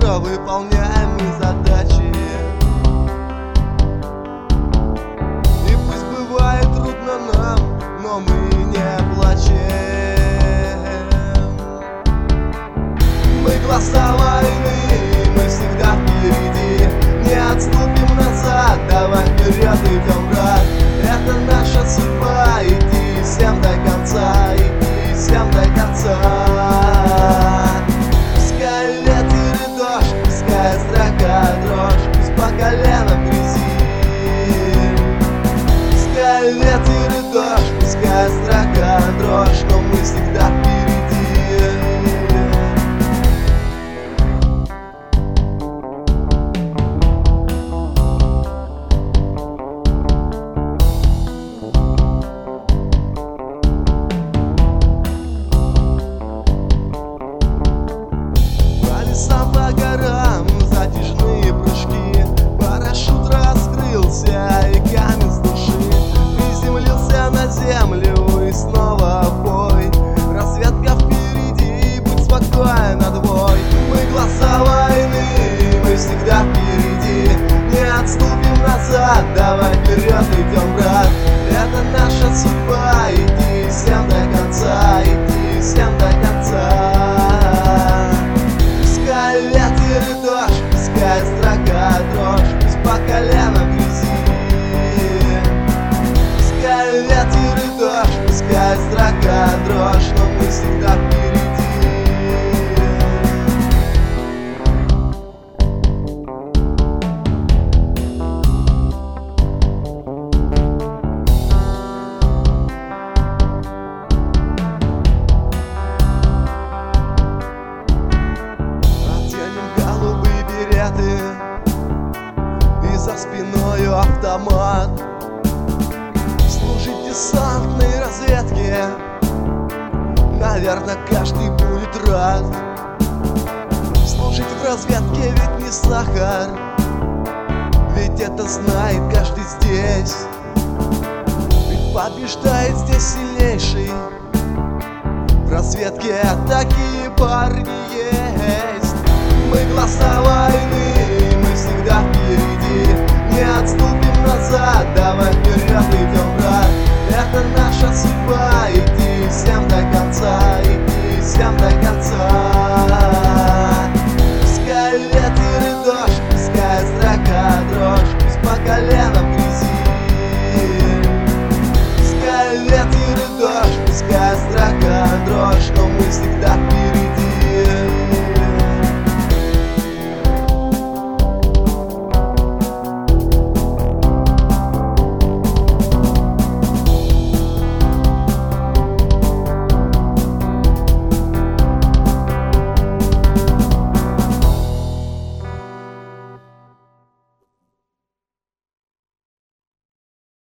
скоро выполняемые задачи. И пусть бывает трудно нам, но мы не плачем. Мы глаза войны, мы всегда впереди. Не отступим назад, давай вперед идем, брат. Это наша судьба, иди всем до конца, иди всем до конца. Пускай ветер и дождь, пускай строка дрожь, пусть по колено в грязи. Пускай ветер и дождь, пускай строка дрожь, но мы всегда впереди. По горам затяжные прыжки, парашют раскрылся и камень с души приземлился на землю и снова в бой. Разведка впереди, будь спокойна, двой. Мы глаза войны, мы всегда впереди. Не отступим назад, давай вперед идем, брат. Это наша судьба, иди всем до конца, иди всем до конца. Пускай ветер и дождь, пускай строка дрожь, пусть по колено в грязи. Пускай ветер и дождь, пускай строка дрожь, но мы всегда впереди. И за спиною автомат. Служить десантной разведке, наверное, каждый будет рад. Служить в разведке ведь не сахар, ведь это знает каждый здесь. Ведь побеждает здесь сильнейший. В разведке такие парни есть. Мы глаза войны, мы всегда впереди. Не отступим назад, давай вперед идем, брат. Это наша судьба, иди всем до конца.